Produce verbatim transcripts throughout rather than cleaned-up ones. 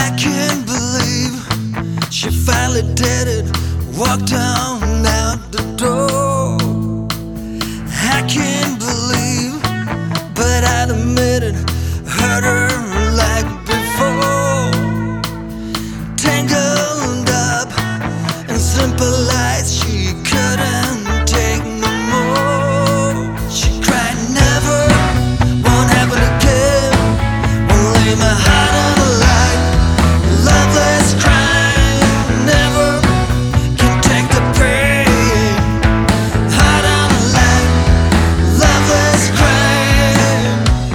I can't believe she finally did it. Walked on out the door. I can't believe, but I'd admit it, hurt her like before. Tangled up in simple lies she couldn't take no more. She cried, never, won't happen again. Won't lay my heart on the line. Loveless crying, never can take the pain. Heart on the line, loveless crying.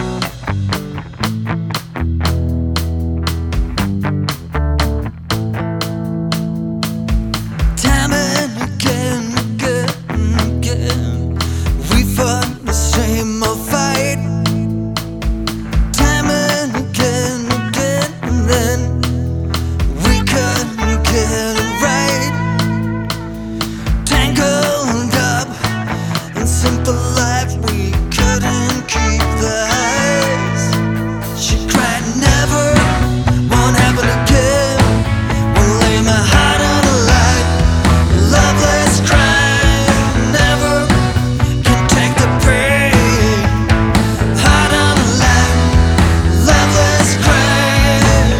Time and again, again, again, we fought the same old fight. Time and again, again, and then we couldn't get it right. Tangled up in simple life, we couldn't keep the highs. She cried, never, won't happen again. Won't lay my heart on the line. Loveless crying, never can take the pain. Heart on the line, loveless crying.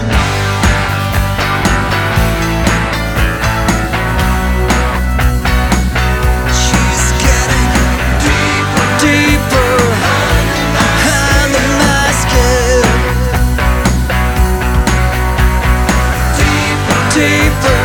She's getting deeper, deeper under my skin. Deeper, deeper.